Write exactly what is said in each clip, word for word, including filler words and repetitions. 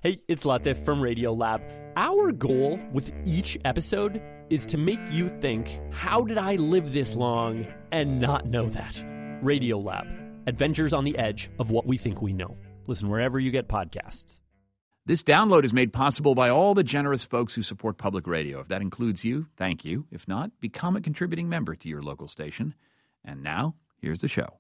Hey, it's Latif from Radiolab. Our goal with each episode is to make you think, how did I live this long and not know that? Radiolab, adventures on the edge of what we think we know. Listen wherever you get podcasts. This download is made possible by all the generous folks who support public radio. If that includes you, thank you. If not, become a contributing member to your local station. And now, here's the show.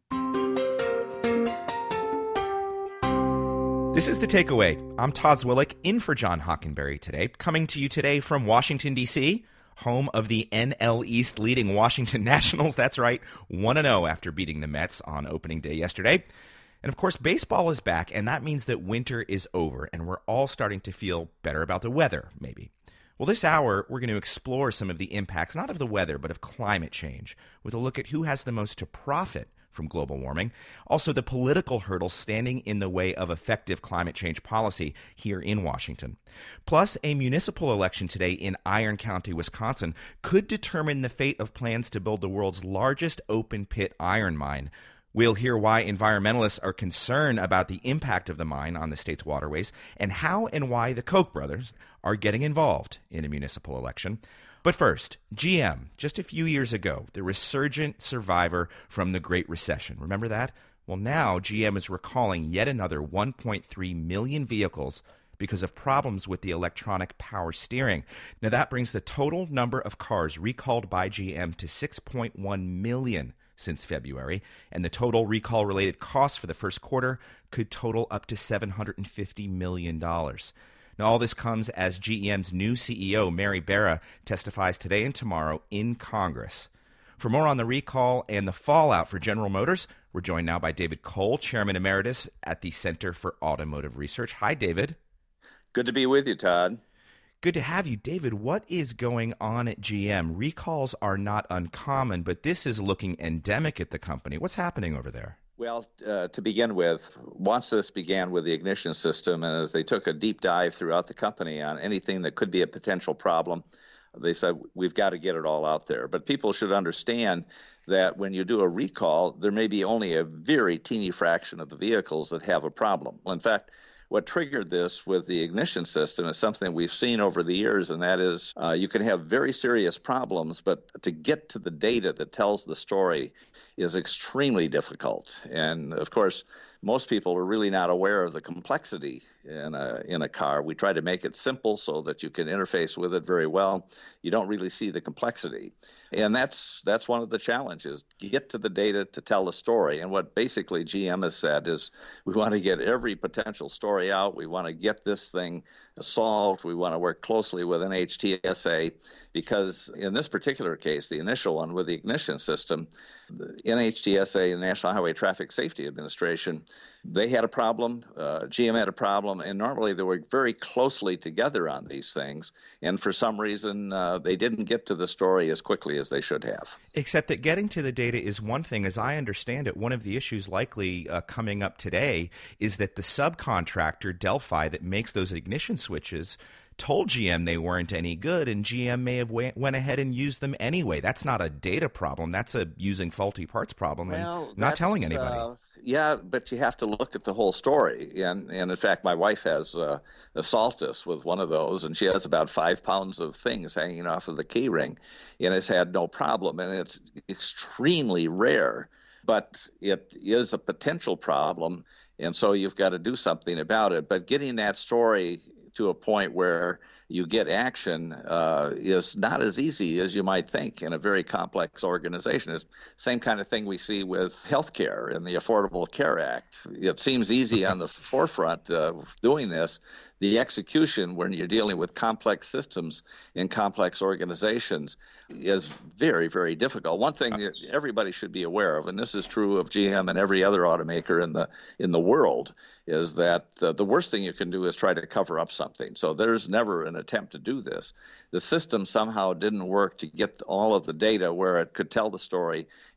This is The Takeaway. I'm Todd Zwillich, in for John Hockenberry today, coming to you today from Washington, D C, home of the N L East leading Washington Nationals. That's right, one and oh after beating the Mets on opening day yesterday. And of course, baseball is back, and that means that winter is over, and we're all starting to feel better about the weather, maybe. Well, this hour, we're going to explore some of the impacts, not of the weather, but of climate change, with a look at who has the most to profit from global warming. Also, the political hurdles standing in the way of effective climate change policy here in Washington. Plus, a municipal election today in Iron County, Wisconsin, could determine the fate of plans to build the world's largest open-pit iron mine. We'll hear why environmentalists are concerned about the impact of the mine on the state's waterways, and how and why the Koch brothers are getting involved in a municipal election. But first, G M, just a few years ago, the resurgent survivor from the Great Recession. Remember that? Well, now G M is recalling yet another one point three million vehicles because of problems with the electronic power steering. Now, that brings the total number of cars recalled by G M to six point one million since February, and the total recall-related costs for the first quarter could total up to seven hundred fifty million dollars. Now, all this comes as G M's new C E O, Mary Barra, testifies today and tomorrow in Congress. For more on the recall and the fallout for General Motors, we're joined now by David Cole, Chairman Emeritus at the Center for Automotive Research. Hi, David. Good to be with you, Todd. Good to have you. David, what is going on at G M? Recalls are not uncommon, but this is looking endemic at the company. What's happening over there? Well, uh, to begin with, once this began with the ignition system, and as they took a deep dive throughout the company on anything that could be a potential problem, they said, we've got to get it all out there. But people should understand that when you do a recall, there may be only a very teeny fraction of the vehicles that have a problem. Well, in fact, what triggered this with the ignition system is something we've seen over the years, and that is uh, you can have very serious problems, but to get to the data that tells the story is extremely difficult. And of course, most people are really not aware of the complexity in a in a car. We try to make it simple so that you can interface with it very well. You don't really see the complexity. And that's that's one of the challenges. Get to the data to tell the story. And what basically G M has said is we want to get every potential story out. We want to get this thing solved. We want to work closely with N H T S A because in this particular case, the initial one with the ignition system, the N H T S A, the National Highway Traffic Safety Administration, they had a problem, uh, G M had a problem, and normally they work very closely together on these things. And for some reason, uh, they didn't get to the story as quickly as they should have. Except that getting to the data is one thing. As I understand it, one of the issues likely uh, coming up today is that the subcontractor, Delphi, that makes those ignition switches, told G M they weren't any good, and G M may have went, went ahead and used them anyway. That's not a data problem. That's a using faulty parts problem well, and not telling anybody. Uh, yeah, but you have to look at the whole story. And, and in fact, my wife has uh, a Saltus with one of those, and she has about five pounds of things hanging off of the key ring, and has had no problem. And it's extremely rare, but it is a potential problem, and so you've got to do something about it. But getting that story to a point where you get action uh, is not as easy as you might think in a very complex organization. It's the same kind of thing we see with healthcare and the Affordable Care Act. It seems easy on the forefront of doing this. The execution, when you're dealing with complex systems in complex organizations, is very, very difficult. One thing that everybody should be aware of, and this is true of G M and every other automaker in the in the world, is that uh, the worst thing you can do is try to cover up something. So there's never an attempt to do this. The system somehow didn't work to get all of the data where it could tell the story and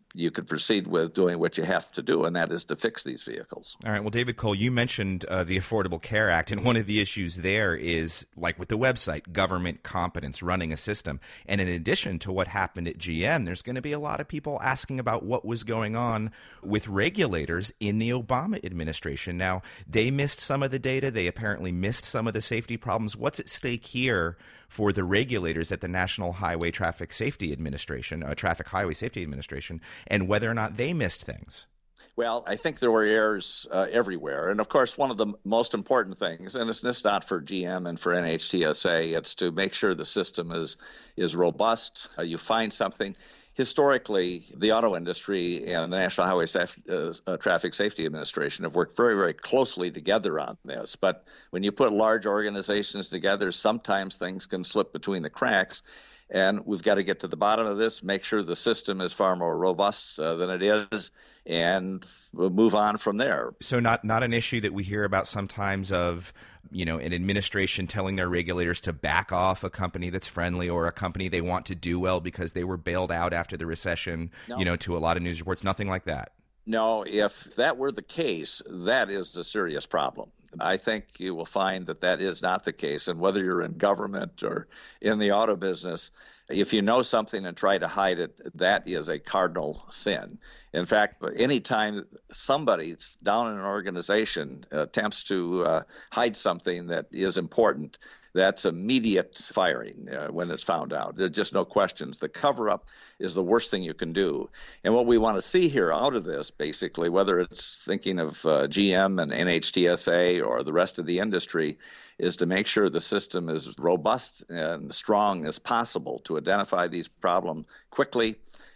you could proceed with doing what you have to do, and that is to fix these vehicles. All right. Well, David Cole, you mentioned uh, the Affordable Care Act, and one of the issues there is, like with the website, government competence, running a system. And in addition to what happened at G M, there's going to be a lot of people asking about what was going on with regulators in the Obama administration. Now, they missed some of the data. They apparently missed some of the safety problems. What's at stake here for the regulators at the National Highway Traffic Safety Administration, uh, Traffic Highway Safety Administration, and whether or not they missed things? Well, I think there were errors uh, everywhere. And of course, one of the most important things, and it's just not for G M and for N H T S A, it's to make sure the system is, is robust. Uh, you find something. Historically, the auto industry and the National Highway Saf- uh, uh, Traffic Safety Administration have worked very, very closely together on this. But when you put large organizations together, sometimes things can slip between the cracks. And we've got to get to the bottom of this, make sure the system is far more robust uh, than it is, and we'll move on from there. So not not an issue that we hear about sometimes of, you know, an administration telling their regulators to back off a company that's friendly or a company they want to do well because they were bailed out after the recession, no. you know, to a lot of news reports, nothing like that. No, if that were the case, that is a serious problem. I think you will find that that is not the case. And whether you're in government or in the auto business, if you know something and try to hide it, that is a cardinal sin. In fact, anytime somebody down in an organization attempts to uh, hide something that is important, that's immediate firing uh, when it's found out. There's just no questions. The cover-up is the worst thing you can do. And what we want to see here out of this, basically, whether it's thinking of uh, G M and N H T S A or the rest of the industry, is to make sure the system is robust and strong as possible to identify these problems quickly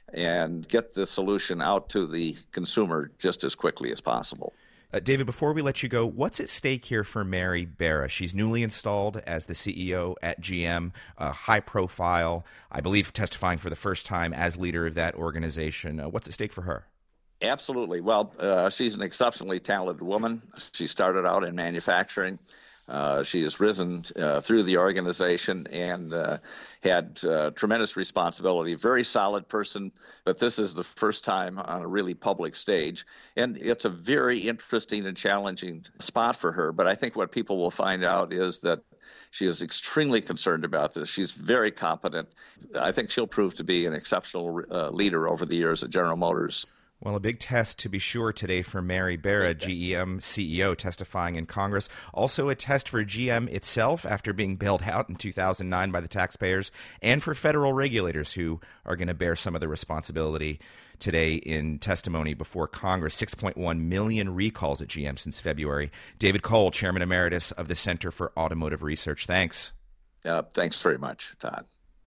and get the solution out to the consumer just as quickly as possible. Uh, David, before we let you go, what's at stake here for Mary Barra? She's newly installed as the C E O at G M, uh, high profile, I believe testifying for the first time as leader of that organization. Uh, what's at stake for her? Absolutely. Well, uh, she's an exceptionally talented woman. She started out in manufacturing. Uh, she has risen uh, through the organization and uh, had uh, tremendous responsibility. Very solid person, but this is the first time on a really public stage. And it's a very interesting and challenging spot for her. But I think what people will find out is that she is extremely concerned about this. She's very competent. I think she'll prove to be an exceptional uh, leader over the years at General Motors. Well, a big test to be sure today for Mary Barra, G E M C E O, testifying in Congress. Also a test for G M itself after being bailed out in two thousand nine by the taxpayers, and for federal regulators who are going to bear some of the responsibility today in testimony before Congress. six point one million recalls at G M since February. David Cole, Chairman Emeritus of the Center for Automotive Research. Thanks. Uh, thanks very much, Todd.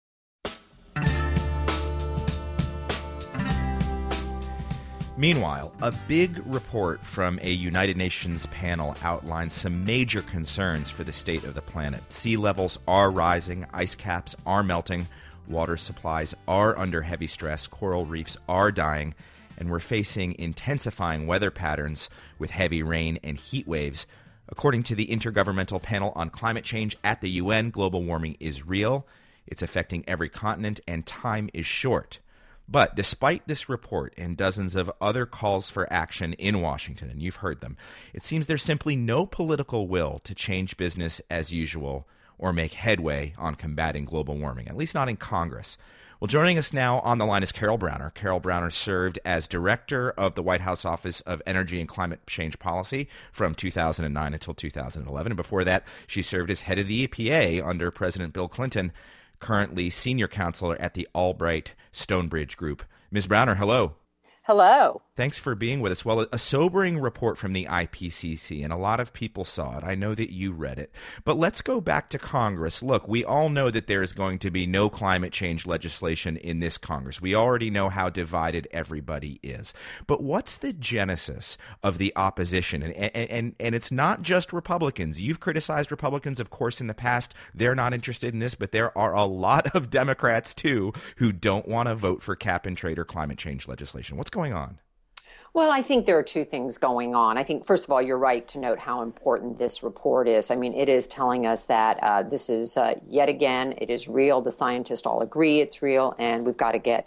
Meanwhile, a big report from a United Nations panel outlines some major concerns for the state of the planet. Sea levels are rising, ice caps are melting, water supplies are under heavy stress, coral reefs are dying, and we're facing intensifying weather patterns with heavy rain and heat waves. According to the Intergovernmental Panel on Climate Change at the U N, global warming is real, it's affecting every continent, and time is short. But despite this report and dozens of other calls for action in Washington, and you've heard them, it seems there's simply no political will to change business as usual or make headway on combating global warming, at least not in Congress. Well, joining us now on the line is Carol Browner. Carol Browner served as director of the White House Office of Energy and Climate Change Policy from two thousand nine until two thousand eleven. And before that, she served as head of the E P A under President Bill Clinton, currently senior counselor at the Albright Stonebridge Group. Miz Browner, hello. Hello. Thanks for being with us. Well, a sobering report from the I P C C, and a lot of people saw it. I know that you read it. But let's go back to Congress. Look, we all know that there is going to be no climate change legislation in this Congress. We already know how divided everybody is. But what's the genesis of the opposition? And, and, and, and it's not just Republicans. You've criticized Republicans, of course, in the past. They're not interested in this, but there are a lot of Democrats, too, who don't want to vote for cap and trade or climate change legislation. What's going on? Well, I think there are two things going on. I think, first of all, you're right to note how important this report is. I mean, it is telling us that uh, this is, uh, yet again, it is real. The scientists all agree it's real, and we've got to get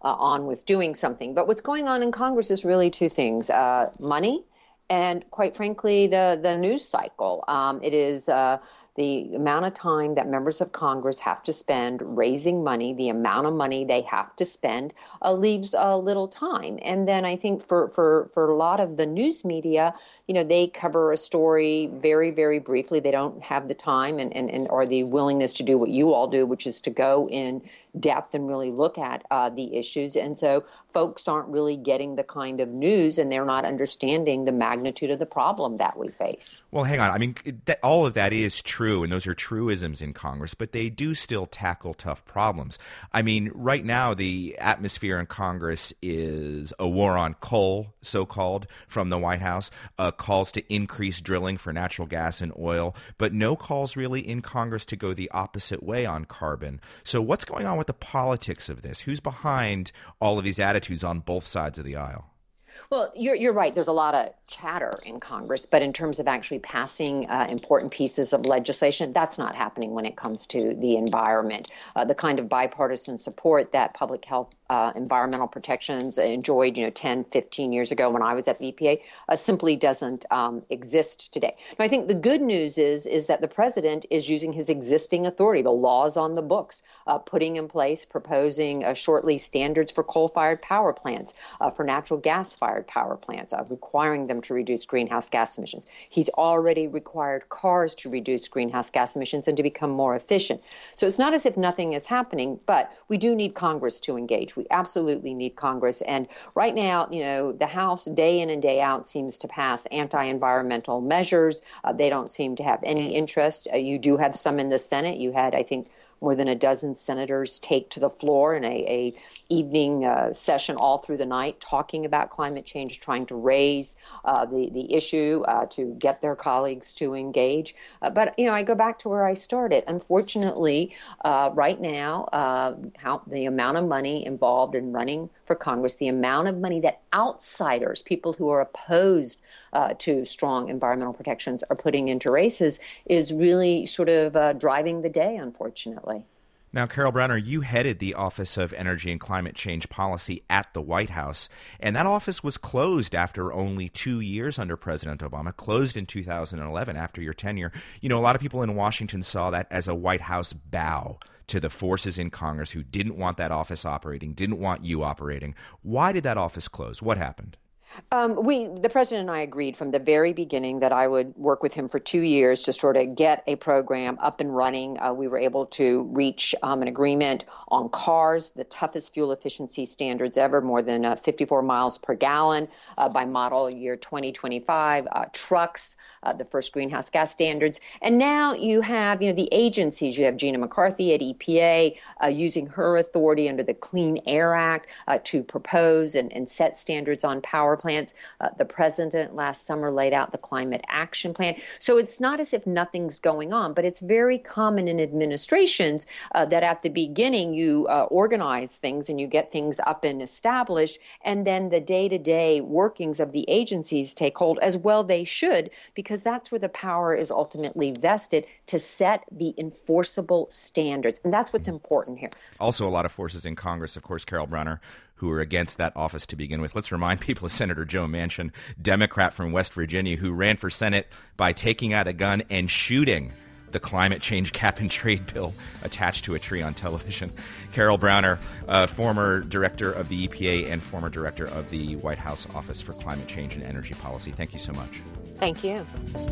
uh, on with doing something. But what's going on in Congress is really two things, uh, money and, quite frankly, the, the news cycle. Um, it is uh, the amount of time that members of Congress have to spend raising money, the amount of money they have to spend uh, leaves a little time. And then I think for, for, for a lot of the news media, you know, they cover a story very, very briefly. They don't have the time and, and, and or the willingness to do what you all do, which is to go in depth and really look at uh, the issues. And so folks aren't really getting the kind of news, and they're not understanding the magnitude of the problem that we face. Well, hang on. I mean, that, all of that is true, and those are truisms in Congress, but they do still tackle tough problems. I mean, right now, the atmosphere in Congress is a war on coal, so-called, from the White House, uh, calls to increase drilling for natural gas and oil, but no calls really in Congress to go the opposite way on carbon. So what's going on with the politics of this? Who's behind all of these attitudes on both sides of the aisle? Well, you're, you're right. There's a lot of chatter in Congress, but in terms of actually passing uh, important pieces of legislation, that's not happening when it comes to the environment. Uh, the kind of bipartisan support that public health uh, environmental protections enjoyed, you know, ten, fifteen years ago when I was at the E P A uh, simply doesn't um, exist today. Now, I think the good news is, is that the president is using his existing authority, the laws on the books, uh, putting in place, proposing uh, shortly standards for coal-fired power plants, uh, for natural gas fired power plants, uh, requiring them to reduce greenhouse gas emissions. He's already required cars to reduce greenhouse gas emissions and to become more efficient. So it's not as if nothing is happening, but we do need Congress to engage. We absolutely need Congress. And right now, you know, the House day in and day out seems to pass anti-environmental measures. Uh, they don't seem to have any interest. Uh, you do have some in the Senate. You had, I think, more than a dozen senators take to the floor in a, a evening uh, session all through the night talking about climate change, trying to raise uh, the, the issue uh, to get their colleagues to engage. Uh, but, you know, I go back to where I started. Unfortunately, uh, right now, uh, how, the amount of money involved in running for Congress, the amount of money that outsiders, people who are opposed Uh, to strong environmental protections are putting into races is really sort of uh, driving the day, unfortunately. Now, Carol Browner, you headed the Office of Energy and Climate Change Policy at the White House, and that office was closed after only two years under President Obama, closed in two thousand eleven after your tenure. You know, a lot of people in Washington saw that as a White House bow to the forces in Congress who didn't want that office operating, didn't want you operating. Why did that office close? What happened? Um, we, the president and I agreed from the very beginning that I would work with him for two years to sort of get a program up and running. Uh, we were able to reach um, an agreement on cars, the toughest fuel efficiency standards ever, more than uh, fifty-four miles per gallon uh, by model year twenty twenty-five, uh, trucks, uh, the first greenhouse gas standards. And now you have, you know, the agencies. You have Gina McCarthy at E P A uh, using her authority under the Clean Air Act uh, to propose and, and set standards on power plants. Uh, the president last summer laid out the Climate Action Plan. So it's not as if nothing's going on, but it's very common in administrations uh, that at the beginning you uh, organize things and you get things up and established, and then the day-to-day workings of the agencies take hold, as well they should, because that's where the power is ultimately vested to set the enforceable standards. And that's what's important here. Also, a lot of forces in Congress, of course, Carol Browner, who were against that office to begin with. Let's remind people of Senator Joe Manchin, Democrat from West Virginia, who ran for Senate by taking out a gun and shooting the climate change cap and trade bill attached to a tree on television. Carol Browner, uh, former director of the E P A and former director of the White House Office for Climate Change and Energy Policy. Thank you so much. Thank you.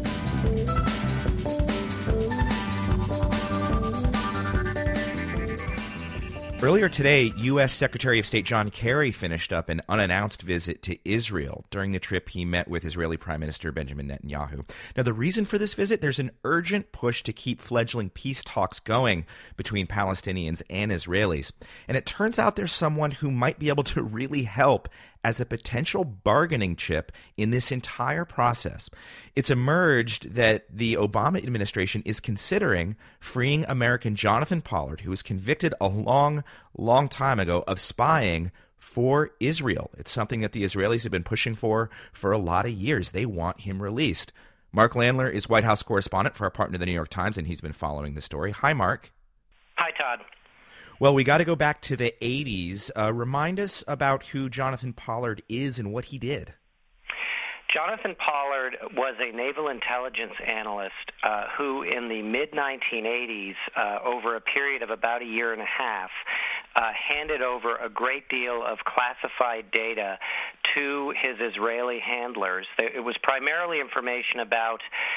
Earlier today, U S. Secretary of State John Kerry finished up an unannounced visit to Israel. During the trip, he met with Israeli Prime Minister Benjamin Netanyahu. Now, the reason for this visit, there's an urgent push to keep fledgling peace talks going between Palestinians and Israelis. And it turns out there's someone who might be able to really help as a potential bargaining chip in this entire process. It's emerged that the Obama administration is considering freeing American Jonathan Pollard, who was convicted a long, long time ago of spying for Israel. It's something that the Israelis have been pushing for for a lot of years. They want him released. Mark Landler is White House correspondent for our partner, the New York Times, and he's been following the story. Hi, Mark. Hi, Todd. Well, we got to go back to the eighties. Uh, remind us about who Jonathan Pollard is and what he did. Jonathan Pollard was a naval intelligence analyst uh, who, in the mid nineteen eighties, uh, over a period of about a year and a half, uh, handed over a great deal of classified data to his Israeli handlers. It was primarily information about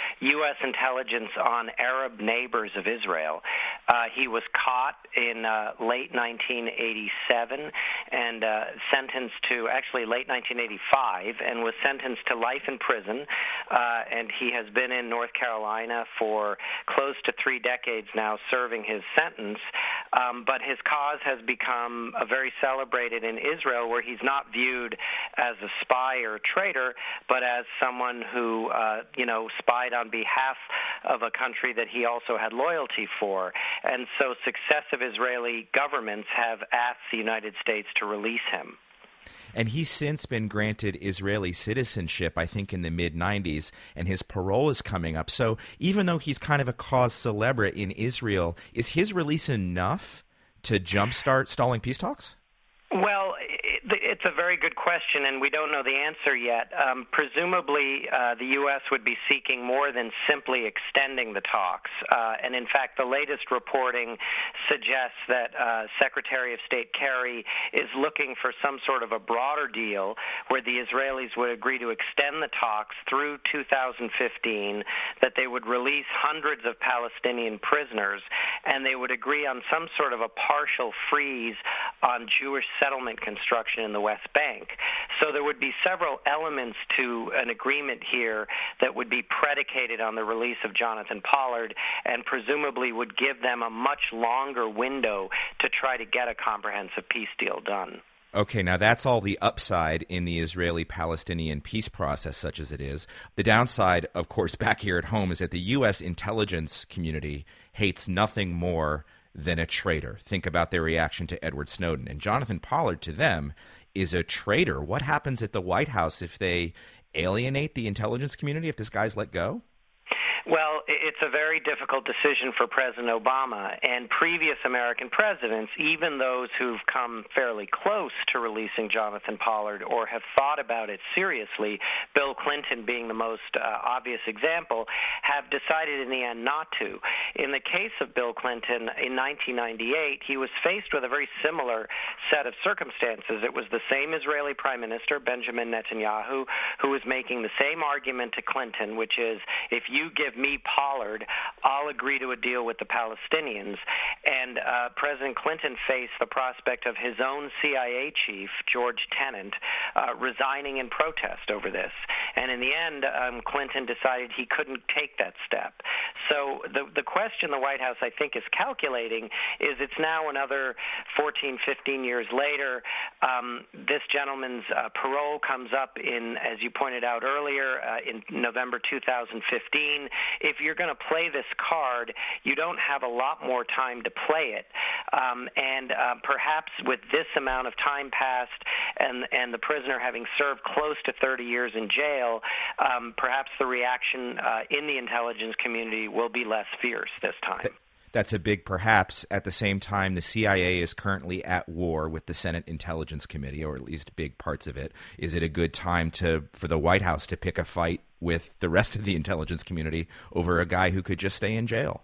U S intelligence on Arab neighbors of Israel. Uh, he was caught in uh, late nineteen eighty-seven and uh, sentenced to, actually late nineteen eighty-five, and was sentenced to life in prison. Uh, and he has been in North Carolina for close to three decades now, serving his sentence. Um, but his cause has become uh, very celebrated in Israel, where he's not viewed as a spy or a traitor, but as someone who, uh, you know, spied on behalf of a country that he also had loyalty for. And so successive Israeli governments have asked the United States to release him. And he's since been granted Israeli citizenship, I think, in the mid nineties, and his parole is coming up. So even though he's kind of a cause célèbre in Israel, is his release enough to jumpstart stalling peace talks? Well, it's a very good question, and we don't know the answer yet. Um, presumably, uh, the U S would be seeking more than simply extending the talks. Uh, and in fact, the latest reporting suggests that uh, Secretary of State Kerry is looking for some sort of a broader deal where the Israelis would agree to extend the talks through two thousand fifteen, that they would release hundreds of Palestinian prisoners, and they would agree on some sort of a partial freeze on Jewish settlement construction in the West Bank. So there would be several elements to an agreement here that would be predicated on the release of Jonathan Pollard, and presumably would give them a much longer window to try to get a comprehensive peace deal done. Okay, now that's all the upside in the Israeli-Palestinian peace process, such as it is. The downside, of course, back here at home, is that the U S intelligence community hates nothing more than a traitor. Think about their reaction to Edward Snowden. And Jonathan Pollard, to them, is a traitor. What happens at the White House if they alienate the intelligence community, if this guy's let go? Well, it's a very difficult decision for President Obama, and previous American presidents, even those who've come fairly close to releasing Jonathan Pollard or have thought about it seriously, Bill Clinton being the most uh, obvious example, have decided in the end not to. In the case of Bill Clinton in nineteen ninety-eight, he was faced with a very similar set of circumstances. It was the same Israeli Prime Minister, Benjamin Netanyahu, who was making the same argument to Clinton, which is, if you give me Pollard, I'll agree to a deal with the Palestinians. And uh, President Clinton faced the prospect of his own C I A chief, George Tenet, uh, resigning in protest over this. And in the end, um, Clinton decided he couldn't take that step. So the the question the White House, I think, is calculating is, it's now another fourteen, fifteen years later. Um, this gentleman's uh, parole comes up in, as you pointed out earlier, uh, in November two thousand fifteen. If you're going to play this card, you don't have a lot more time to play it. Um, and uh, perhaps with this amount of time passed and, and the prisoner having served close to thirty years in jail, um, perhaps the reaction uh, in the intelligence community will be less fierce this time. That's a big perhaps. At the same time, the C I A is currently at war with the Senate Intelligence Committee, or at least big parts of it. Is it a good time to for the White House to pick a fight with the rest of the intelligence community over a guy who could just stay in jail?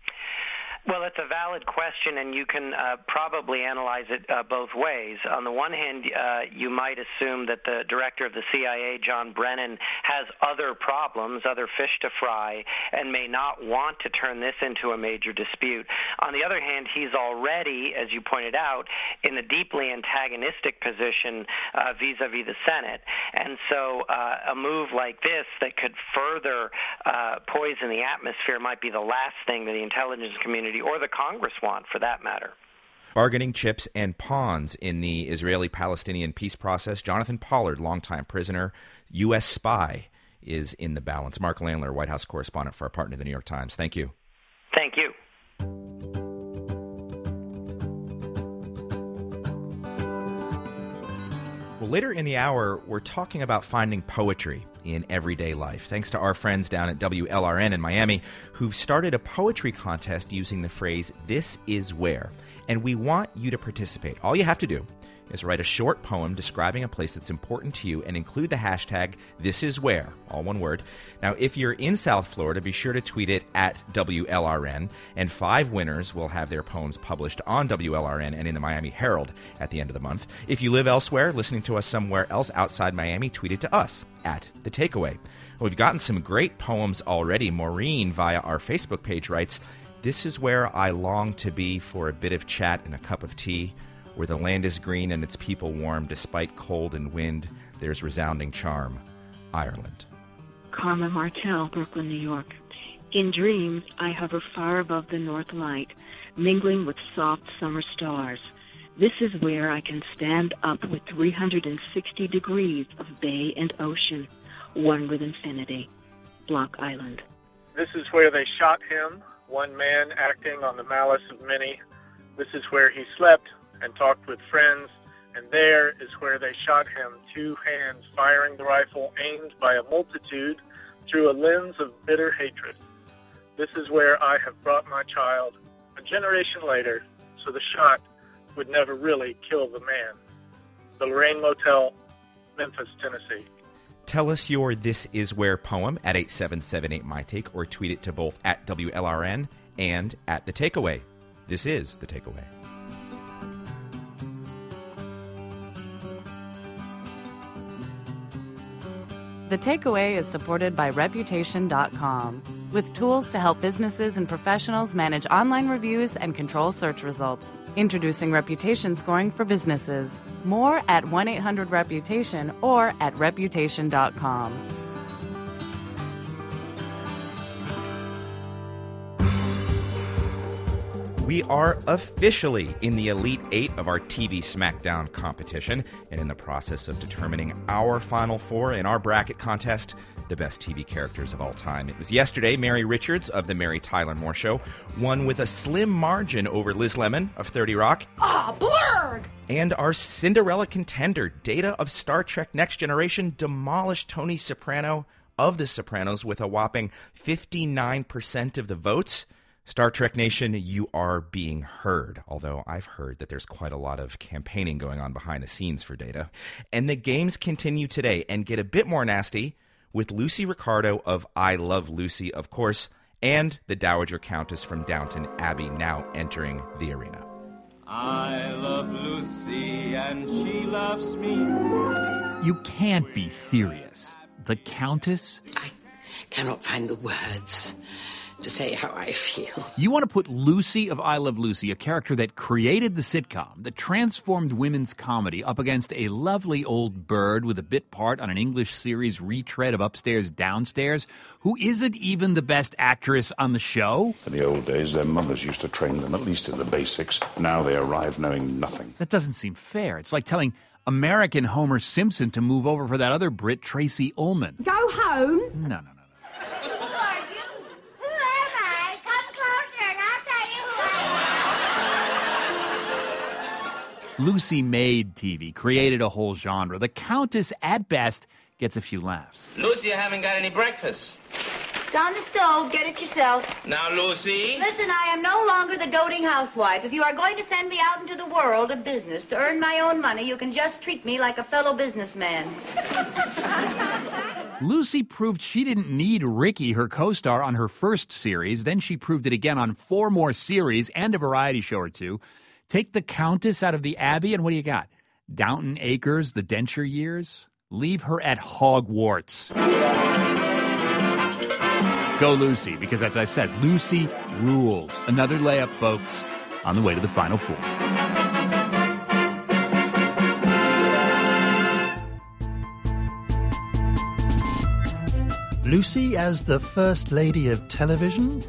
Well, it's a valid question, and you can uh, probably analyze it uh, both ways. On the one hand, uh, you might assume that the director of the C I A, John Brennan, has other problems, other fish to fry, and may not want to turn this into a major dispute. On the other hand, he's already, as you pointed out, in a deeply antagonistic position uh, vis-a-vis the Senate. And so uh, a move like this that could further uh, poison the atmosphere might be the last thing that the intelligence community or the Congress want, for that matter. Bargaining chips and pawns in the Israeli-Palestinian peace process. Jonathan Pollard, longtime prisoner, U S spy, is in the balance. Mark Landler, White House correspondent for our partner, the New York Times. Thank you. Thank you. Well, later in the hour, we're talking about finding poetry in everyday life. Thanks to our friends down at W L R N in Miami who've started a poetry contest using the phrase, "This is where." And we want you to participate. All you have to do is write a short poem describing a place that's important to you and include the hashtag #ThisIsWhere, all one word. Now, if you're in South Florida, be sure to tweet it at W L R N, and five winners will have their poems published on W L R N and in the Miami Herald at the end of the month. If you live elsewhere, listening to us somewhere else outside Miami, tweet it to us at The Takeaway. We've gotten some great poems already. Maureen, via our Facebook page, writes, "This is where I long to be for a bit of chat and a cup of tea. Where the land is green and its people warm, despite cold and wind, there's resounding charm. Ireland." Karma Martell, Brooklyn, New York. In dreams, I hover far above the north light, mingling with soft summer stars. This is where I can stand up with three hundred sixty degrees of bay and ocean, one with infinity. Block Island. This is where they shot him, one man acting on the malice of many. This is where he slept and talked with friends, and there is where they shot him, two hands firing the rifle aimed by a multitude through a lens of bitter hatred. This is where I have brought my child, a generation later, so the shot would never really kill the man. The Lorraine Motel, Memphis, Tennessee. Tell us your This Is Where poem at eight seven seven eight my take, or tweet it to both at W L R N and at The Takeaway. This is The Takeaway. The Takeaway is supported by Reputation dot com, with tools to help businesses and professionals manage online reviews and control search results. Introducing Reputation Scoring for businesses. More at one eight hundred reputation or at Reputation dot com. We are officially in the Elite Eight of our T V Smackdown competition, and in the process of determining our Final Four in our bracket contest, the best T V characters of all time. It was yesterday. Mary Richards of The Mary Tyler Moore Show won with a slim margin over Liz Lemon of thirty Rock. Ah, oh, blurg! And our Cinderella contender, Data of Star Trek Next Generation, demolished Tony Soprano of The Sopranos with a whopping fifty-nine percent of the votes. Star Trek Nation, you are being heard, although I've heard that there's quite a lot of campaigning going on behind the scenes for Data. And the games continue today and get a bit more nasty with Lucy Ricardo of I Love Lucy, of course, and the Dowager Countess from Downton Abbey now entering the arena. I love Lucy and she loves me. You can't be serious. The Countess? I cannot find the words to say how I feel. You want to put Lucy of I Love Lucy, a character that created the sitcom, that transformed women's comedy, up against a lovely old bird with a bit part on an English series retread of Upstairs, Downstairs, who isn't even the best actress on the show? In the old days, their mothers used to train them, at least in the basics. Now they arrive knowing nothing. That doesn't seem fair. It's like telling American Homer Simpson to move over for that other Brit, Tracy Ullman. Go home? No, no, no. Lucy made T V, created a whole genre. The Countess, at best, gets a few laughs. Lucy, I haven't got any breakfast. It's on the stove. Get it yourself. Now, Lucy. Listen, I am no longer the doting housewife. If you are going to send me out into the world of business to earn my own money, you can just treat me like a fellow businessman. Lucy proved she didn't need Ricky, her co-star, on her first series. Then she proved it again on four more series and a variety show or two. Take the Countess out of the Abbey, and what do you got? Downton Acres, the Denture Years? Leave her at Hogwarts. Go Lucy, because as I said, Lucy rules. Another layup, folks, on the way to the Final Four. Lucy as the First Lady of Television?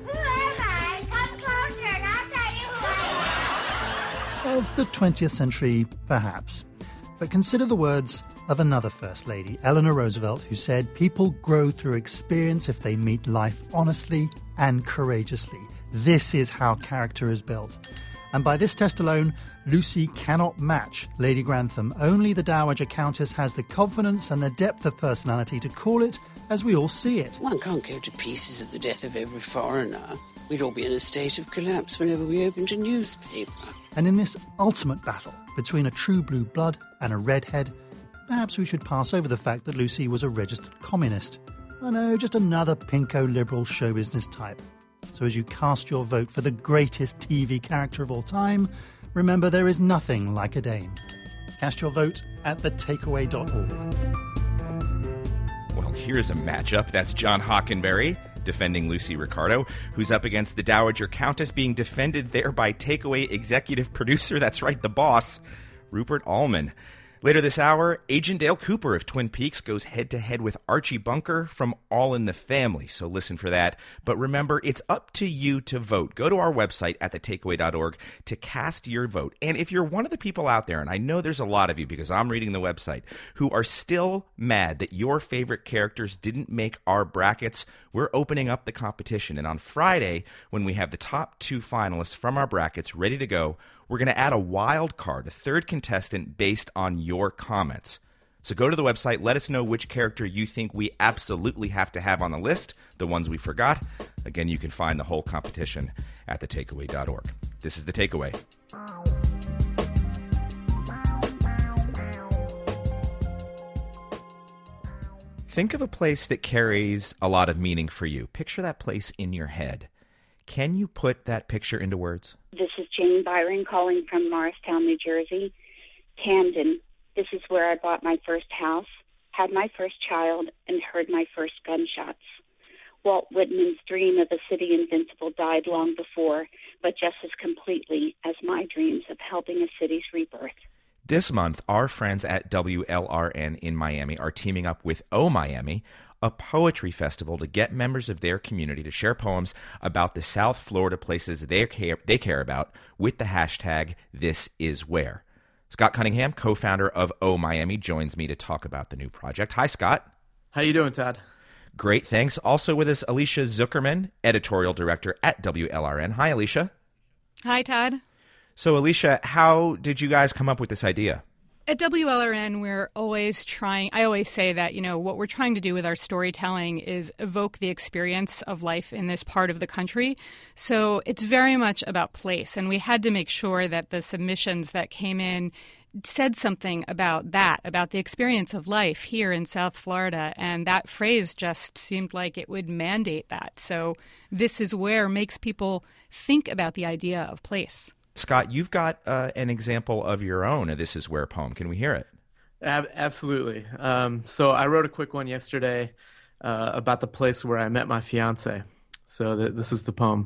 Of the twentieth century, perhaps. But consider the words of another First Lady, Eleanor Roosevelt, who said, "People grow through experience if they meet life honestly and courageously. This is how character is built." And by this test alone, Lucy cannot match Lady Grantham. Only the Dowager Countess has the confidence and the depth of personality to call it as we all see it. One can't go to pieces at the death of every foreigner. We'd all be in a state of collapse whenever we opened a newspaper. And in this ultimate battle between a true blue blood and a redhead, perhaps we should pass over the fact that Lucy was a registered communist. I know, just another pinko liberal show business type. So as you cast your vote for the greatest T V character of all time, remember there is nothing like a Dane. Cast your vote at the takeaway dot org. Well, here's a matchup. That's John Hockenberry defending Lucy Ricardo, who's up against the Dowager Countess, being defended there by Takeaway executive producer, that's right, the boss, Rupert Allman. Later this hour, Agent Dale Cooper of Twin Peaks goes head-to-head with Archie Bunker from All in the Family, so listen for that. But remember, it's up to you to vote. Go to our website at the takeaway dot org to cast your vote. And if you're one of the people out there, and I know there's a lot of you because I'm reading the website, who are still mad that your favorite characters didn't make our brackets, we're opening up the competition. And on Friday, when we have the top two finalists from our brackets ready to go, we're going to add a wild card, a third contestant based on your comments. So go to the website, let us know which character you think we absolutely have to have on the list, the ones we forgot. Again, you can find the whole competition at the takeaway dot org. This is The Takeaway. Think of a place that carries a lot of meaning for you. Picture that place in your head. Can you put that picture into words? This is Jane Byron calling from Morristown, New Jersey. Camden. This is where I bought my first house, had my first child, and heard my first gunshots. Walt Whitman's dream of a city invincible died long before, but just as completely as my dreams of helping a city's rebirth. This month, our friends at W L R N in Miami are teaming up with Oh Miami, a poetry festival to get members of their community to share poems about the South Florida places they care, they care about with the hashtag ThisIsWhere. Scott Cunningham, co-founder of Oh Miami, joins me to talk about the new project. Hi, Scott. How you doing, Todd? Great, thanks. Also with us, Alicia Zuckerman, editorial director at W L R N. Hi, Alicia. Hi, Todd. So, Alicia, how did you guys come up with this idea? At W L R N, we're always trying, I always say that, you know, what we're trying to do with our storytelling is evoke the experience of life in this part of the country. So it's very much about place. And we had to make sure that the submissions that came in said something about that, about the experience of life here in South Florida. And that phrase just seemed like it would mandate that. So this is where makes people think about the idea of place. Scott, you've got uh, an example of your own, a This Is Where poem. Can we hear it? Ab- absolutely. Um, so I wrote a quick one yesterday uh, about the place where I met my fiance. So th- this is the poem.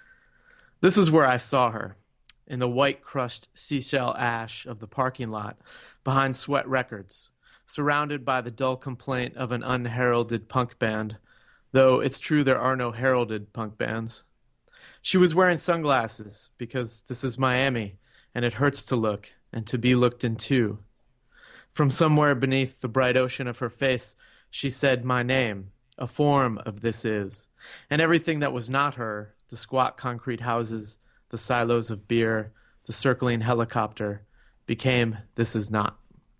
This is where I saw her, in the white crushed seashell ash of the parking lot behind Sweat Records, surrounded by the dull complaint of an unheralded punk band, though it's true there are no heralded punk bands. She was wearing sunglasses because this is Miami, and it hurts to look and to be looked into. From somewhere beneath the bright ocean of her face, she said my name, a form of this is, and everything that was not her, the squat concrete houses, the silos of beer, the circling helicopter, became this is not.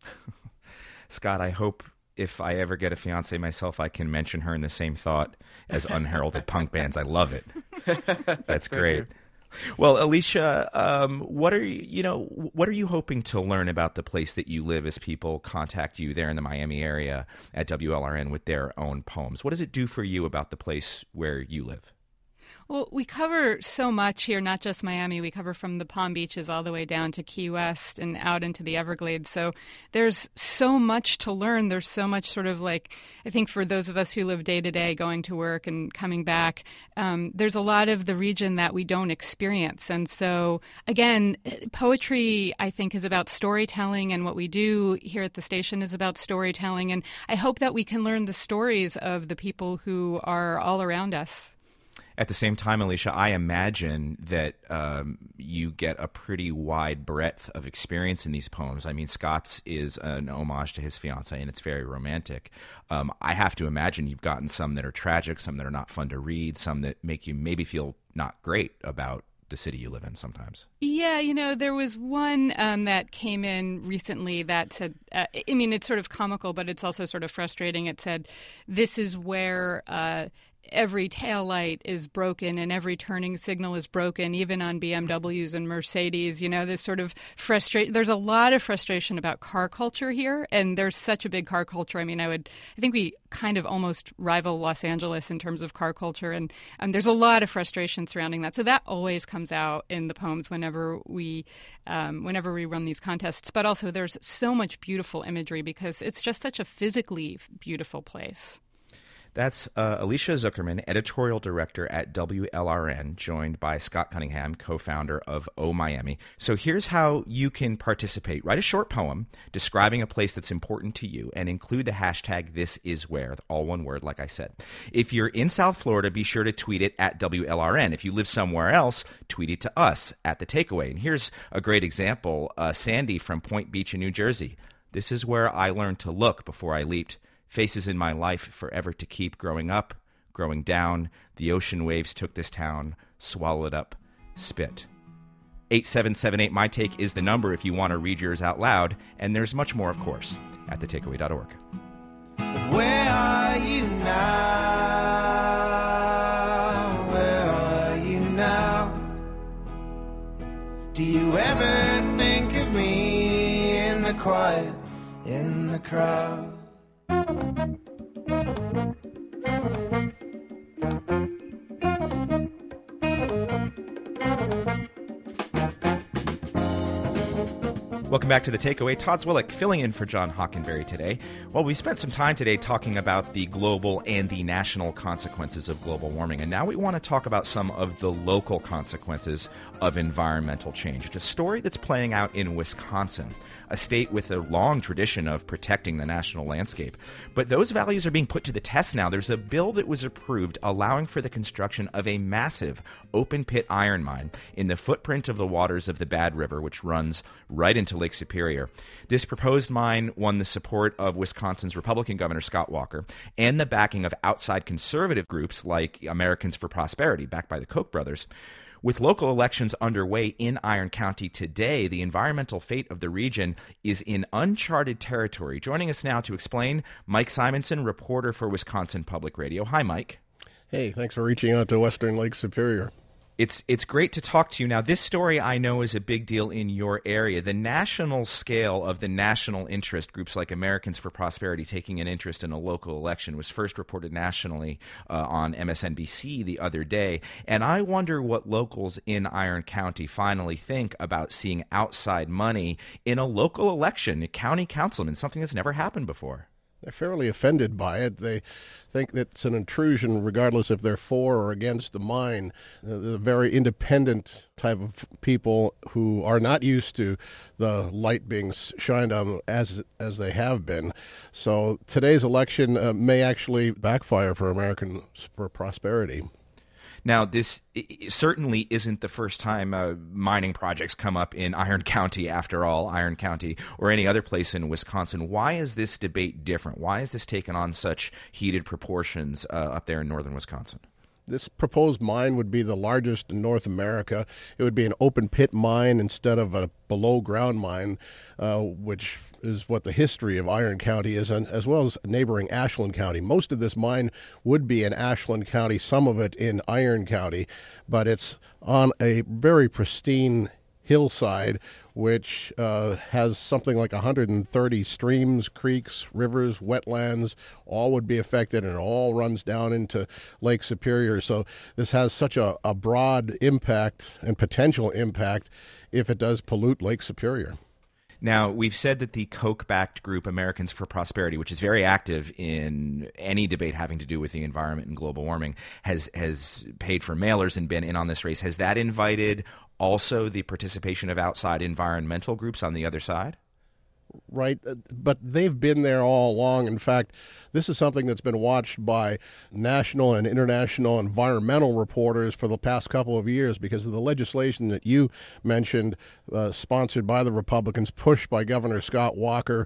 Scott, I hope if I ever get a fiance myself, I can mention her in the same thought as unheralded punk bands. I love it. That's great. Well, Alicia, um, what are you, you know, what are you hoping to learn about the place that you live as people contact you there in the Miami area at W L R N with their own poems? What does it do for you about the place where you live? Well, we cover so much here, not just Miami. We cover from the Palm Beaches all the way down to Key West and out into the Everglades. So there's so much to learn. There's so much sort of like, I think for those of us who live day to day, going to work and coming back, um, there's a lot of the region that we don't experience. And so, again, poetry, I think, is about storytelling. And what we do here at the station is about storytelling. And I hope that we can learn the stories of the people who are all around us. At the same time, Alicia, I imagine that um, you get a pretty wide breadth of experience in these poems. I mean, Scott's is an homage to his fiancée, and it's very romantic. Um, I have to imagine you've gotten some that are tragic, some that are not fun to read, some that make you maybe feel not great about the city you live in sometimes. Yeah, you know, there was one um, that came in recently that said, uh, I mean, it's sort of comical, but it's also sort of frustrating. It said, this is where uh, every taillight is broken and every turning signal is broken, even on B M Ws and Mercedes. You know, this sort of frustration. There's a lot of frustration about car culture here, and there's such a big car culture. I mean, I would, I think we kind of almost rival Los Angeles in terms of car culture, and um, there's a lot of frustration surrounding that. So that always comes out in the poems whenever we, um, whenever we run these contests. But also, there's so much beautiful imagery because it's just such a physically beautiful place. That's uh, Alicia Zuckerman, editorial director at W L R N, joined by Scott Cunningham, co-founder of O Miami. So here's how you can participate. Write a short poem describing a place that's important to you and include the hashtag ThisIsWhere, all one word, like I said. If you're in South Florida, be sure to tweet it at W L R N. If you live somewhere else, tweet it to us at The Takeaway. And here's a great example. Uh, Sandy from Point Beach in New Jersey. This is where I learned to look before I leaped. Faces in my life forever to keep, growing up, growing down. The ocean waves took this town, swallowed up, spit. eight seven seven eight My Take is the number if you want to read yours out loud, and there's much more, of course, at the takeaway dot org. Where are you now? Where are you now? Do you ever think of me in the quiet, in the crowd? Welcome back to The Takeaway. Todd Zwillich filling in for John Hockenberry today. Well, we spent some time today talking about the global and the national consequences of global warming, and now we want to talk about some of the local consequences of environmental change. It's a story that's playing out in Wisconsin, a state with a long tradition of protecting the national landscape. But those values are being put to the test now. There's a bill that was approved allowing for the construction of a massive open-pit iron mine in the footprint of the waters of the Bad River, which runs right into Lake Superior. This proposed mine won the support of Wisconsin's Republican Governor Scott Walker and the backing of outside conservative groups like Americans for Prosperity, backed by the Koch brothers. With local elections underway in Iron County today, the environmental fate of the region is in uncharted territory. Joining us now to explain, Mike Simonson, reporter for Wisconsin Public Radio. Hi, Mike. Hey, thanks for reaching out to Western Lake Superior. It's it's great to talk to you. Now, this story I know is a big deal in your area. The national scale of the national interest, groups like Americans for Prosperity taking an interest in a local election, was first reported nationally uh, on M S N B C the other day. And I wonder what locals in Iron County finally think about seeing outside money in a local election, a county councilman, something that's never happened before. They're fairly offended by it. They think that it's an intrusion regardless if they're for or against the mine. Uh, they're very independent type of people who are not used to the light being shined on them as as they have been. So today's election uh, may actually backfire for Americans for Prosperity. Now, this certainly isn't the first time uh, mining projects come up in Iron County, after all, Iron County, or any other place in Wisconsin. Why is this debate different? Why is this taken on such heated proportions uh, up there in northern Wisconsin? This proposed mine would be the largest in North America. It would be an open pit mine instead of a below ground mine, uh, which is what the history of Iron County is, and as well as neighboring Ashland County. Most of this mine would be in Ashland County, some of it in Iron County, but it's on a very pristine hillside, which uh, has something like one hundred thirty streams, creeks, rivers, wetlands, all would be affected, and it all runs down into Lake Superior. So this has such a, a broad impact and potential impact if it does pollute Lake Superior. Now, we've said that the Koch-backed group Americans for Prosperity, which is very active in any debate having to do with the environment and global warming, has has paid for mailers and been in on this race. Has that invited also the participation of outside environmental groups on the other side? Right, but they've been there all along. In fact, this is something that's been watched by national and international environmental reporters for the past couple of years because of the legislation that you mentioned, uh, sponsored by the Republicans, pushed by Governor Scott Walker.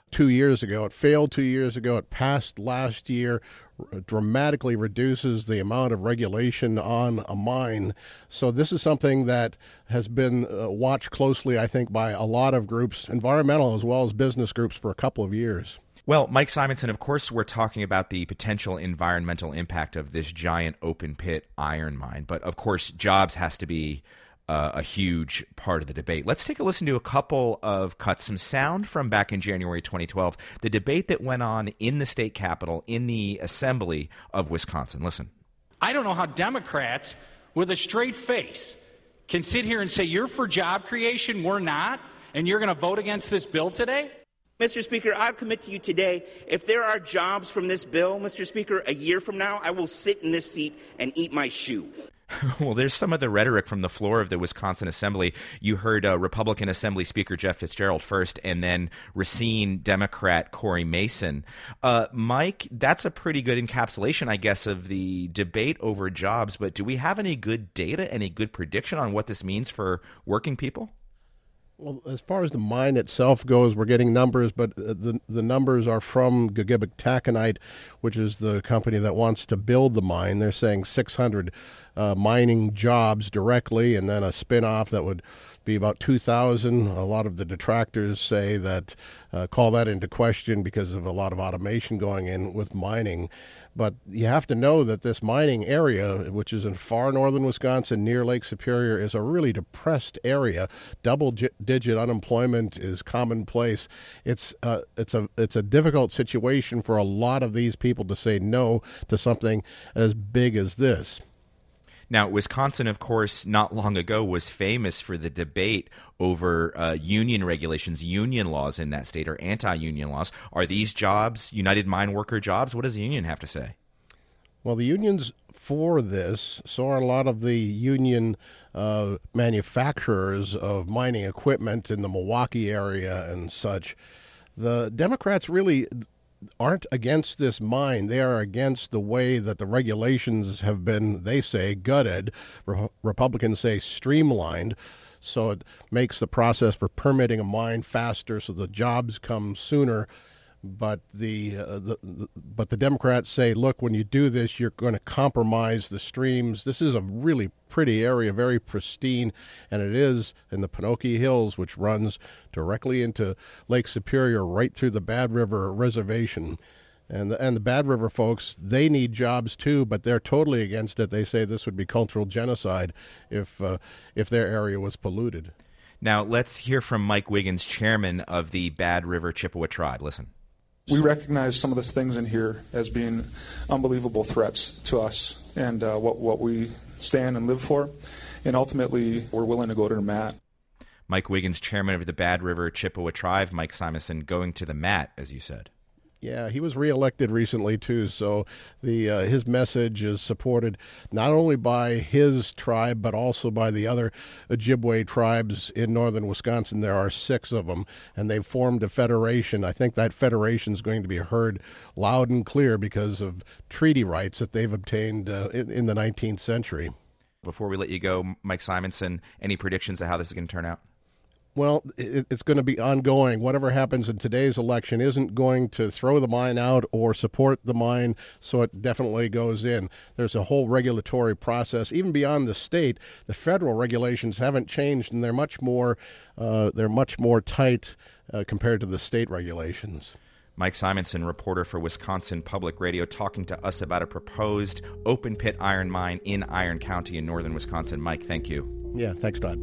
two years ago. It failed two years ago. It passed last year. Dramatically reduces the amount of regulation on a mine. So this is something that has been uh, watched closely, I think, by a lot of groups, environmental as well as business groups, for a couple of years. Well, Mike Simonson, of course, we're talking about the potential environmental impact of this giant open pit iron mine. But, of course, jobs has to be uh, a huge part of the debate. Let's take a listen to a couple of cuts, some sound from back in January twenty twelve, the debate that went on in the state capitol, in the assembly of Wisconsin. Listen. I don't know how Democrats with a straight face can sit here and say, you're for job creation, we're not, and you're going to vote against this bill today? Mister Speaker, I'll commit to you today, if there are jobs from this bill, Mister Speaker, a year from now, I will sit in this seat and eat my shoe. Well, there's some of the rhetoric from the floor of the Wisconsin Assembly. You heard uh, Republican Assembly Speaker Jeff Fitzgerald first, and then Racine Democrat Corey Mason. Uh, Mike, that's a pretty good encapsulation, I guess, of the debate over jobs. But do we have any good data, any good prediction on what this means for working people? Well, as far as the mine itself goes, we're getting numbers, but the the numbers are from Gogebic Taconite, which is the company that wants to build the mine. They're saying six hundred uh, mining jobs directly, and then a spin-off that would be about two thousand. A lot of the detractors say that, uh, call that into question because of a lot of automation going in with mining. But you have to know that this mining area, which is in far northern Wisconsin near Lake Superior, is a really depressed area. Double-digit unemployment is commonplace. It's uh, it's a it's a difficult situation for a lot of these people to say no to something as big as this. Now, Wisconsin, of course, not long ago was famous for the debate over uh, union regulations, union laws in that state, or anti-union laws. Are these jobs United Mine Worker jobs? What does the union have to say? Well, the union's for this. So are a lot of the union uh, manufacturers of mining equipment in the Milwaukee area and such. The Democrats really aren't against this mine. They are against the way that the regulations have been, they say, gutted. Re- Republicans say streamlined, so it makes the process for permitting a mine faster, so the jobs come sooner. But the, uh, the, the but the Democrats say, look, when you do this, you're going to compromise the streams. This is a really pretty area, very pristine, and it is in the Pinocchio Hills, which runs directly into Lake Superior, right through the Bad River Reservation. And the, and the Bad River folks, they need jobs too, but they're totally against it. They say this would be cultural genocide if uh, if their area was polluted. Now let's hear from Mike Wiggins, chairman of the Bad River Chippewa Tribe. Listen. We recognize some of the things in here as being unbelievable threats to us and uh, what, what we stand and live for, and ultimately we're willing to go to the mat. Mike Wiggins, chairman of the Bad River Chippewa Tribe. Mike Simonson, going to the mat, as you said. Yeah, he was reelected recently, too, so the uh, his message is supported not only by his tribe, but also by the other Ojibwe tribes in northern Wisconsin. There are six of them, and they've formed a federation. I think that federation is going to be heard loud and clear because of treaty rights that they've obtained uh, in, in the nineteenth century. Before we let you go, Mike Simonson, any predictions of how this is going to turn out? Well, it, it's going to be ongoing. Whatever happens in today's election isn't going to throw the mine out or support the mine, so it definitely goes in. There's a whole regulatory process. Even beyond the state, the federal regulations haven't changed, and they're much more uh, they're much more tight uh, compared to the state regulations. Mike Simonson, reporter for Wisconsin Public Radio, talking to us about a proposed open-pit iron mine in Iron County in northern Wisconsin. Mike, thank you. Yeah, thanks, Todd.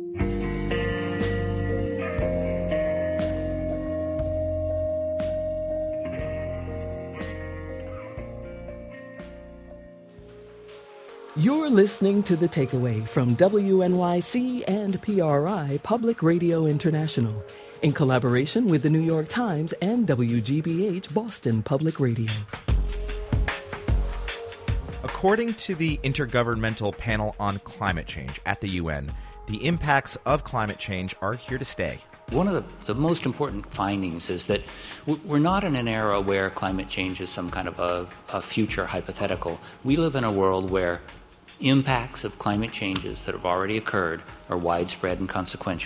You're listening to The Takeaway from W N Y C and P R I Public Radio International in collaboration with the New York Times and W G B H Boston Public Radio. According to the Intergovernmental Panel on Climate Change at the U N, the impacts of climate change are here to stay. One of the, the most important findings is that we're not in an era where climate change is some kind of a, a future hypothetical. We live in a world where impacts of climate changes that have already occurred are widespread and consequential.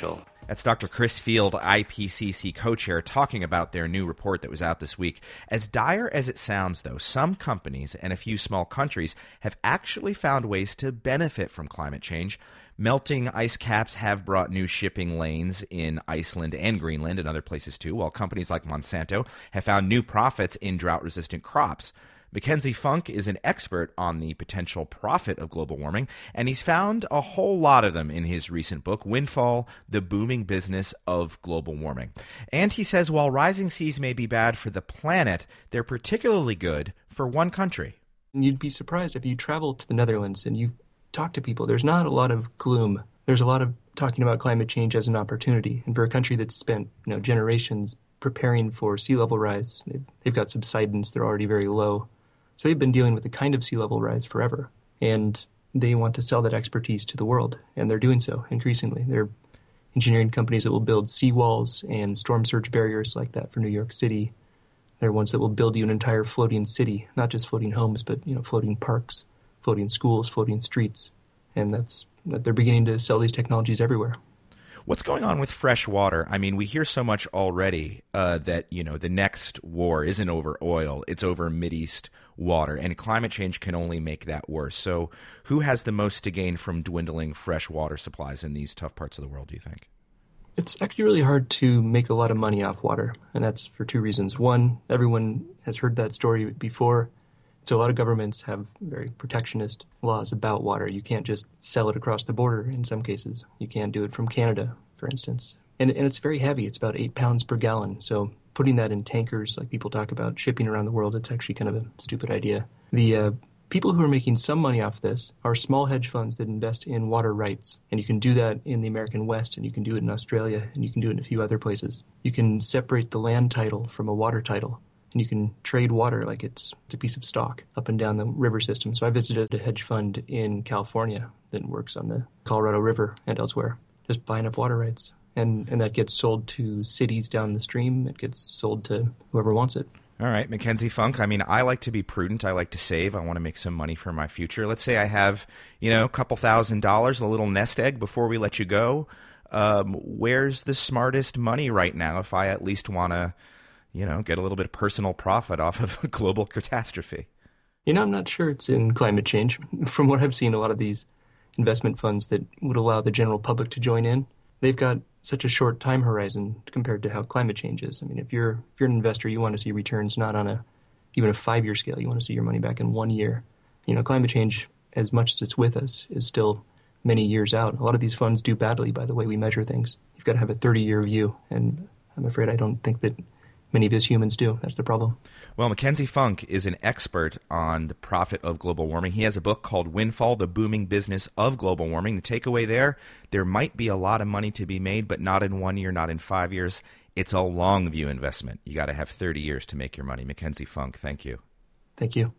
That's Doctor Chris Field, I P C C co-chair, talking about their new report that was out this week. As dire as it sounds, though, some companies and a few small countries have actually found ways to benefit from climate change. Melting ice caps have brought new shipping lanes in Iceland and Greenland and other places too, while companies like Monsanto have found new profits in drought-resistant crops. Mackenzie Funk is an expert on the potential profit of global warming, and he's found a whole lot of them in his recent book, Windfall, The Booming Business of Global Warming. And he says while rising seas may be bad for the planet, they're particularly good for one country. You'd be surprised if you travel to the Netherlands and you talk to people. There's not a lot of gloom. There's a lot of talking about climate change as an opportunity. And for a country that's spent, you know, generations preparing for sea level rise, they've, they've got subsidence. They're already very low. So they've been dealing with the kind of sea level rise forever, and they want to sell that expertise to the world, and they're doing so increasingly. They're engineering companies that will build seawalls and storm surge barriers like that for New York City. They're ones that will build you an entire floating city, not just floating homes, but you know, floating parks, floating schools, floating streets, and that's that they're beginning to sell these technologies everywhere. What's going on with fresh water? I mean, we hear so much already uh, that, you know, the next war isn't over oil, it's over Mideast water, and climate change can only make that worse. So who has the most to gain from dwindling fresh water supplies in these tough parts of the world, do you think? It's actually really hard to make a lot of money off water, and that's for two reasons. One, everyone has heard that story before. So a lot of governments have very protectionist laws about water. You can't just sell it across the border in some cases. You can't do it from Canada, for instance. And, and it's very heavy. It's about eight pounds per gallon. So putting that in tankers, like people talk about shipping around the world, it's actually kind of a stupid idea. The uh, people who are making some money off this are small hedge funds that invest in water rights. And you can do that in the American West, and you can do it in Australia, and you can do it in a few other places. You can separate the land title from a water title. And you can trade water like it's, it's a piece of stock up and down the river system. So I visited a hedge fund in California that works on the Colorado River and elsewhere, just buying up water rights. And, and that gets sold to cities down the stream. It gets sold to whoever wants it. All right, Mackenzie Funk. I mean, I like to be prudent. I like to save. I want to make some money for my future. Let's say I have, you know, a couple thousand dollars, a little nest egg before we let you go. Um, where's the smartest money right now if I at least want to, you know, get a little bit of personal profit off of a global catastrophe? You know, I'm not sure it's in climate change. From what I've seen, a lot of these investment funds that would allow the general public to join in, they've got such a short time horizon compared to how climate change is. I mean, if you're if you're an investor, you want to see returns not on a even a five-year scale. You want to see your money back in one year. You know, climate change, as much as it's with us, is still many years out. A lot of these funds do badly by the way we measure things. You've got to have a thirty-year view, and I'm afraid I don't think that many of us humans do. That's the problem. Well, Mackenzie Funk is an expert on the profit of global warming. He has a book called Windfall, The Booming Business of Global Warming. The takeaway there, there might be a lot of money to be made, but not in one year, not in five years. It's a long view investment. You got to have thirty years to make your money. Mackenzie Funk, thank you. Thank you.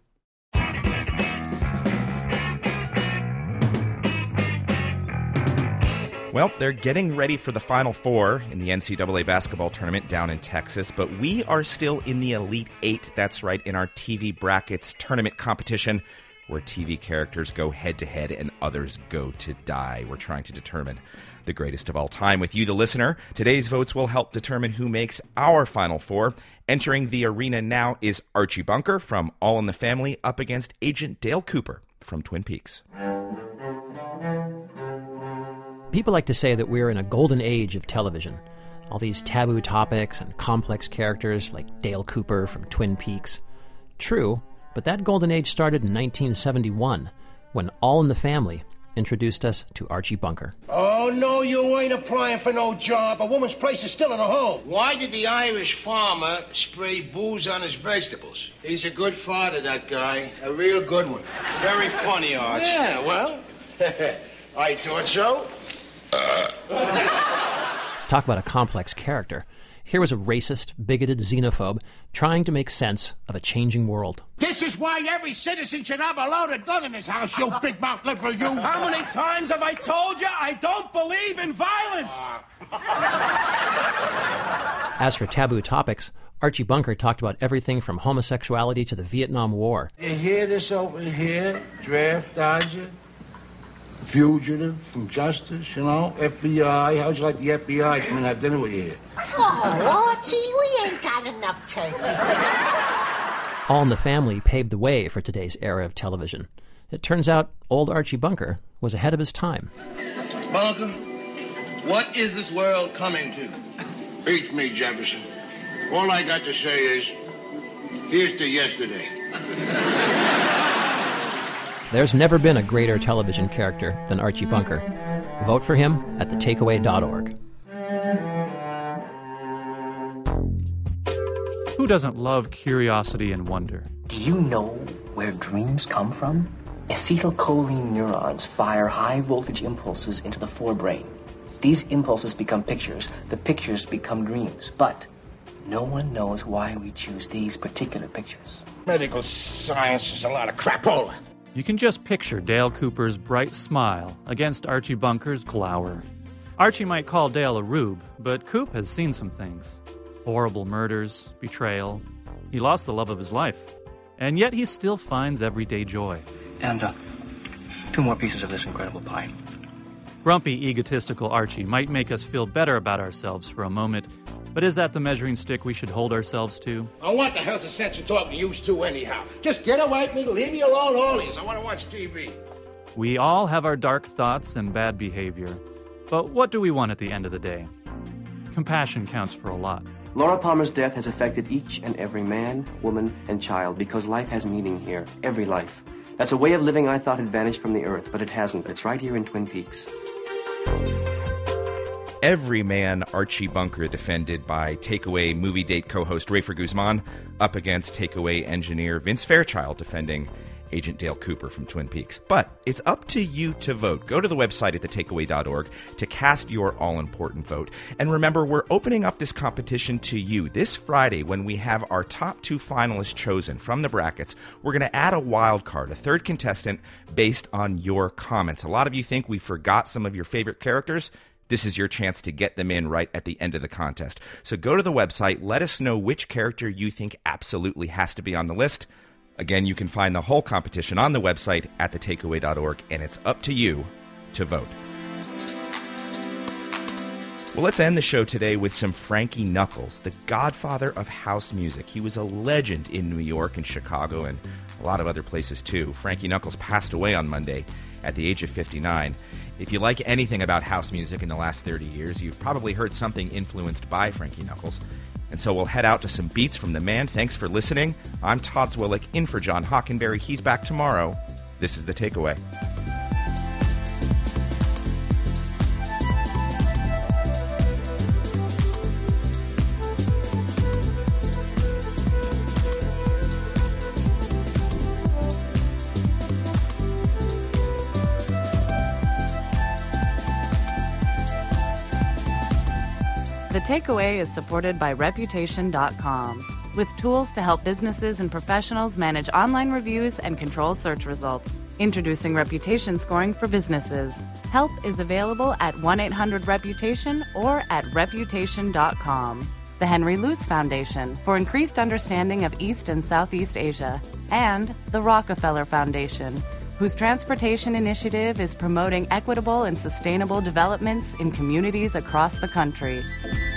Well, they're getting ready for the Final Four in the N C double A basketball tournament down in Texas, but we are still in the Elite Eight. That's right, in our T V Brackets tournament competition, where T V characters go head-to-head and others go to die. We're trying to determine the greatest of all time with you, the listener. Today's votes will help determine who makes our Final Four. Entering the arena now is Archie Bunker from All in the Family up against Agent Dale Cooper from Twin Peaks. People like to say that we're in a golden age of television. All these taboo topics and complex characters like Dale Cooper from Twin Peaks. True, but that golden age started in nineteen seventy-one, when All in the Family introduced us to Archie Bunker. Oh, no, you ain't applying for no job. A woman's place is still in her home. Why did the Irish farmer spray booze on his vegetables? He's a good father, that guy. A real good one. Very funny, Arch. Yeah, well, I thought so. Talk about a complex character. Here was a racist, bigoted xenophobe trying to make sense of a changing world. This is why every citizen should have a loaded gun in his house, you big mouth liberal, you. How many times have I told you I don't believe in violence? As for taboo topics, Archie Bunker talked about everything from homosexuality to the Vietnam War. You hear this over here, draft dodger? fugitive from justice, you know? F B I. How'd you like the F B I to come and have dinner with you here? Oh, Archie, we ain't got enough turkey. All in the Family paved the way for today's era of television. It turns out old Archie Bunker was ahead of his time. Bunker, what is this world coming to? Beats me, Jefferson. All I got to say is, here's to yesterday. There's never been a greater television character than Archie Bunker. Vote for him at the takeaway dot org. Who doesn't love curiosity and wonder? Do you know where dreams come from? Acetylcholine neurons fire high-voltage impulses into the forebrain. These impulses become pictures. The pictures become dreams. But no one knows why we choose these particular pictures. Medical science is a lot of crapola. You can just picture Dale Cooper's bright smile against Archie Bunker's glower. Archie might call Dale a rube, but Coop has seen some things. Horrible murders, betrayal. He lost the love of his life. And yet he still finds everyday joy. And uh, two more pieces of this incredible pie. Grumpy, egotistical Archie might make us feel better about ourselves for a moment, but is that the measuring stick we should hold ourselves to? Oh, what the hell's the sense of talking to you two anyhow? Just get away from me, leave me alone, all these. I want to watch T V. We all have our dark thoughts and bad behavior. But what do we want at the end of the day? Compassion counts for a lot. Laura Palmer's death has affected each and every man, woman, and child because life has meaning here. Every life. That's a way of living I thought had vanished from the earth, but it hasn't. It's right here in Twin Peaks. Every man Archie Bunker defended by Takeaway movie date co-host Rafer Guzman up against Takeaway engineer Vince Fairchild defending Agent Dale Cooper from Twin Peaks. But it's up to you to vote. Go to the website at the takeaway dot org to cast your all-important vote. And remember, we're opening up this competition to you. This Friday, when we have our top two finalists chosen from the brackets, we're going to add a wild card, a third contestant, based on your comments. A lot of you think we forgot some of your favorite characters. This is your chance to get them in right at the end of the contest. So go to the website, let us know which character you think absolutely has to be on the list. Again, you can find the whole competition on the website at the takeaway dot org, and it's up to you to vote. Well, let's end the show today with some Frankie Knuckles, the godfather of house music. He was a legend in New York and Chicago and a lot of other places, too. Frankie Knuckles passed away on Monday at the age of fifty-nine. If you like anything about house music in the last thirty years, you've probably heard something influenced by Frankie Knuckles. And so we'll head out to some beats from the man. Thanks for listening. I'm Todd Zwillich, in for John Hockenberry. He's back tomorrow. This is The Takeaway. The Takeaway is supported by Reputation dot com, with tools to help businesses and professionals manage online reviews and control search results. Introducing Reputation Scoring for businesses. Help is available at one eight hundred reputation or at Reputation dot com. The Henry Luce Foundation for increased understanding of East and Southeast Asia. And the Rockefeller Foundation, whose transportation initiative is promoting equitable and sustainable developments in communities across the country.